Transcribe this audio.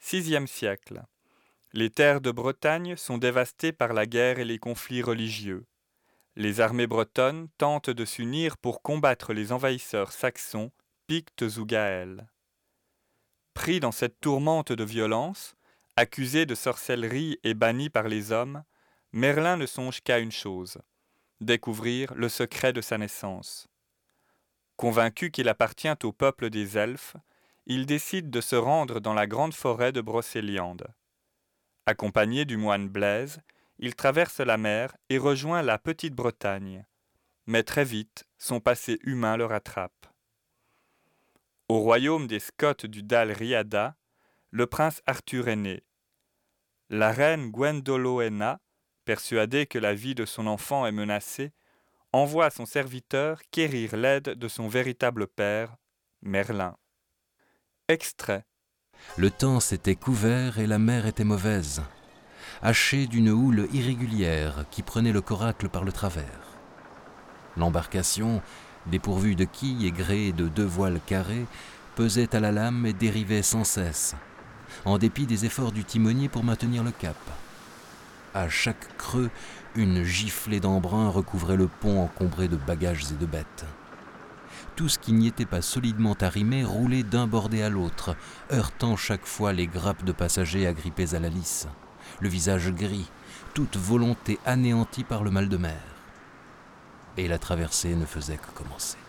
VIe siècle. Les terres de Bretagne sont dévastées par la guerre et les conflits religieux. Les armées bretonnes tentent de s'unir pour combattre les envahisseurs saxons, pictes ou gaëls. Pris dans cette tourmente de violence, accusé de sorcellerie et banni par les hommes, Merlin ne songe qu'à une chose, découvrir le secret de sa naissance. Convaincu qu'il appartient au peuple des Elfes, il décide de se rendre dans la grande forêt de Brocéliande. Accompagné du moine Blaise, il traverse la mer et rejoint la petite Bretagne. Mais très vite, son passé humain le rattrape. Au royaume des Scots du Dal Riada, le prince Arthur est né. La reine Gwendolewna, persuadée que la vie de son enfant est menacée, envoie son serviteur quérir l'aide de son véritable père, Merlin. Extrait. Le temps s'était couvert et la mer était mauvaise, hachée d'une houle irrégulière qui prenait le coracle par le travers. L'embarcation, dépourvue de quilles et gréée de 2 voiles carrées, pesait à la lame et dérivait sans cesse, en dépit des efforts du timonier pour maintenir le cap. À chaque creux, une giflée d'embrun recouvrait le pont encombré de bagages et de bêtes. Tout ce qui n'y était pas solidement arrimé roulait d'un bordé à l'autre, heurtant chaque fois les grappes de passagers agrippés à la lisse, le visage gris, toute volonté anéantie par le mal de mer. Et la traversée ne faisait que commencer.